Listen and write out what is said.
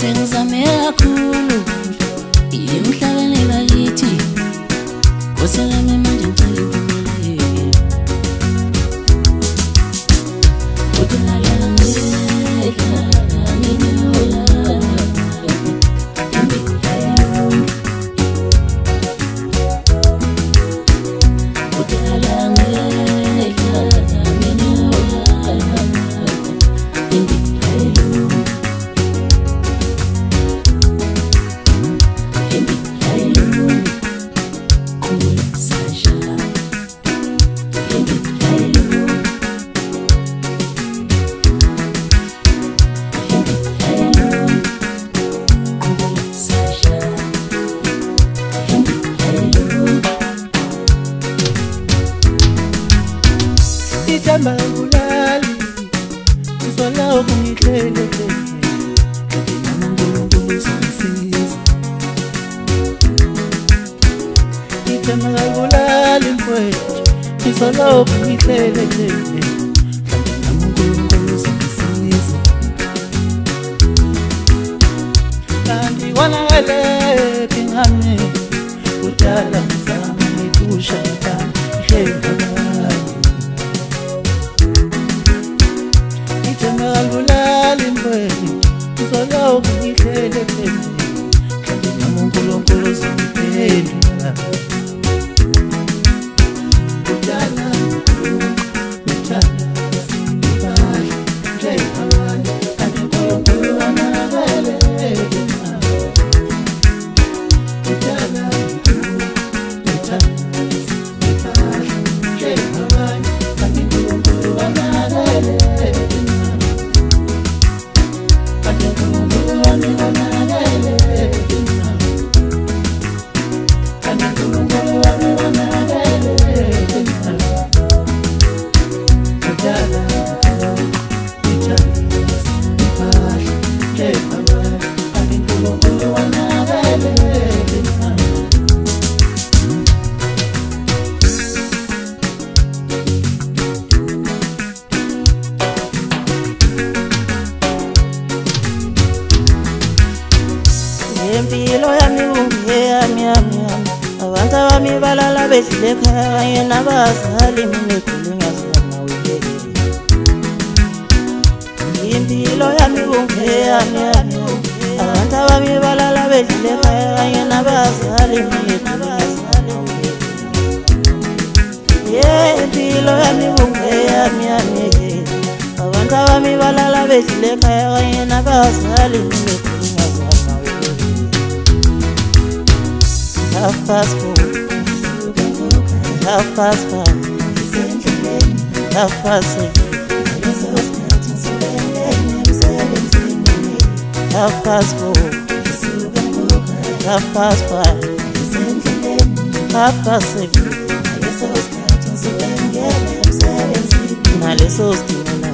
sengizame kakhulu imhlabeni bakithi koselami manje ngicela impumelelo udinala ngehla ngiyola Itamba ulali usola ukungihlele uNkulunkulu sisiza Itamba ulali mfowethu usola ukungihlele uNkulunkulu sisiza Kandi wanale pingame udala mzama ngikusha ngihlela Alulali mfowethu uzola ukungihlele kanti nami uNkulunkulu uzongiphendula udala uthanda sibali njengabanye kanti uNkulunkulu wanakele udala uthanda sibali njengabanye kanti uNkulunkulu wanakele Impilo yami ungeyami abantu bami balala bedlile ekhaya nabazali mina ekhulunywa siyamawele Impilo yami ungeyami abantu bami balala bedlile ekhaya nabazali mina ekhulunywa Impilo yami ungeyami abantu bami balala bedlile ekhaya nabazali mina Half past 4, half past 5, half past 6, half past 4, half past 5, half past 6, naleso stimula